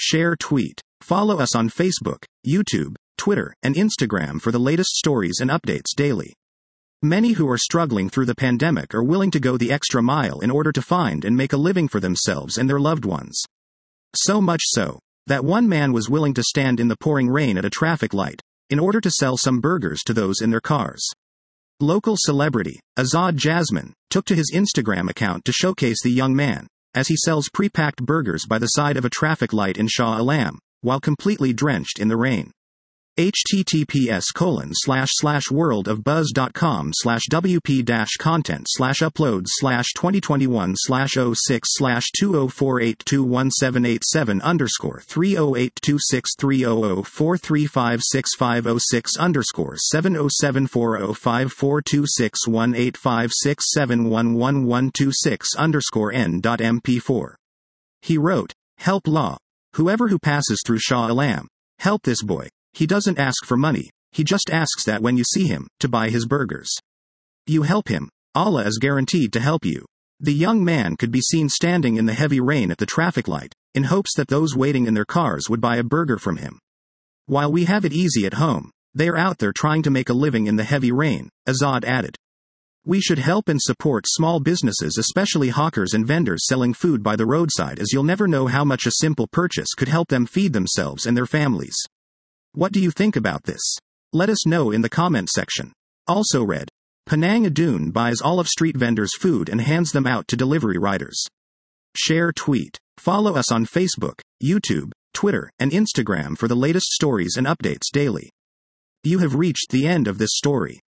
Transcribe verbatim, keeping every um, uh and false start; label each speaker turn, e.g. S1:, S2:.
S1: Share tweet. Follow us on Facebook, YouTube, Twitter, and Instagram for the latest stories and updates daily. Many who are struggling through the pandemic are willing to go the extra mile in order to find and make a living for themselves and their loved ones. So much so, that one man was willing to stand in the pouring rain at a traffic light, in order to sell some burgers to those in their cars. Local celebrity, Azad Jasmine, took to his Instagram account to showcase the young man, as he sells pre-packed burgers by the side of a traffic light in Shah Alam, while completely drenched in the rain. https colon slash slash worldofbuzz.com slash wp dash content slash uploads slash 2021 slash 06 slash 2048217787 underscore 308263004356506 underscore 7074054261856711126 underscore n dot m p four. He wrote, "Help law. Whoever who passes through Shah Alam, help this boy. He doesn't ask for money, he just asks that when you see him, to buy his burgers. You help him, Allah is guaranteed to help you." The young man could be seen standing in the heavy rain at the traffic light, in hopes that those waiting in their cars would buy a burger from him. While we have it easy at home, they are out there trying to make a living in the heavy rain, Azad added. We should help and support small businesses, especially hawkers and vendors selling food by the roadside, as you'll never know how much a simple purchase could help them feed themselves and their families. What do you think about this? Let us know in the comment section. Also read, Penang Adun buys Olive Street vendors food and hands them out to delivery riders. Share tweet. Follow us on Facebook, YouTube, Twitter, and Instagram for the latest stories and updates daily. You have reached the end of this story.